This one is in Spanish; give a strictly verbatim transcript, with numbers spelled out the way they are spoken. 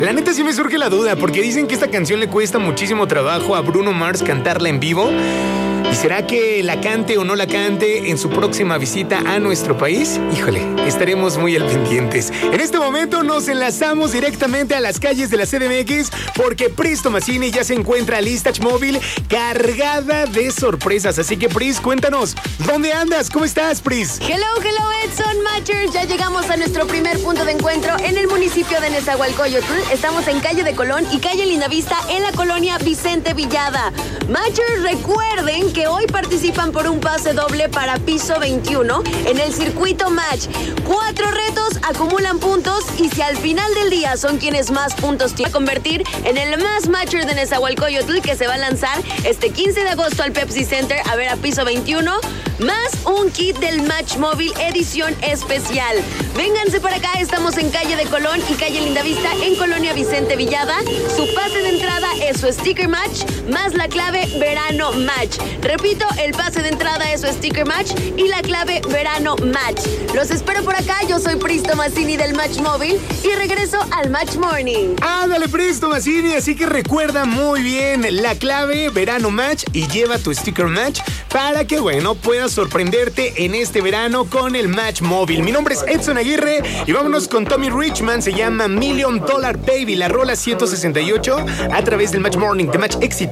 La neta sí me surge la duda, porque dicen que esta canción le cuesta muchísimo trabajo a Bruno Mars cantarla en vivo. ¿Y será que la cante o no la cante en su próxima visita a nuestro país? Híjole, estaremos muy al pendientes. En este momento nos enlazamos directamente a las calles de la C D M X porque Pris Tomasini ya se encuentra lista móvil cargada de sorpresas. Así que Pris, cuéntanos, ¿dónde andas? ¿Cómo estás, Pris? Hello, hello Edson Matchers. Ya llegamos a nuestro primer punto de encuentro en el municipio de Nezahualcóyotl. Estamos en calle de Colón y calle Lindavista en la colonia Vicente Villada. Matchers, recuerden que hoy participan por un pase doble para piso veintiuno en el circuito Match. Cuatro retos acumulan puntos y si al final del día son quienes más puntos tienen, a convertir en el más Matcher de Nezahualcóyotl, que se va a lanzar este quince de agosto al Pepsi Center a ver a piso veintiuno, más un kit del Match Móvil edición especial. Vénganse para acá, estamos en calle de Colón y calle Lindavista en colonia Vicente Villada. Su pase de entrada es su sticker match más la clave verano match. Repito, el pase de entrada es su sticker match y la clave verano match. Los espero por acá, yo soy Pris Tomasini del Match Móvil y regreso al Match Morning. Ándale, Pris Tomasini, así que recuerda muy bien la clave verano match y lleva tu sticker match para que, bueno, puedas sorprenderte en este verano con el Match Móvil. Mi nombre es Edson Aguirre y vámonos con Tommy Richman, se llama Million Dollar Baby, la rola ciento sesenta y ocho a través del Match Morning de Match Éxito.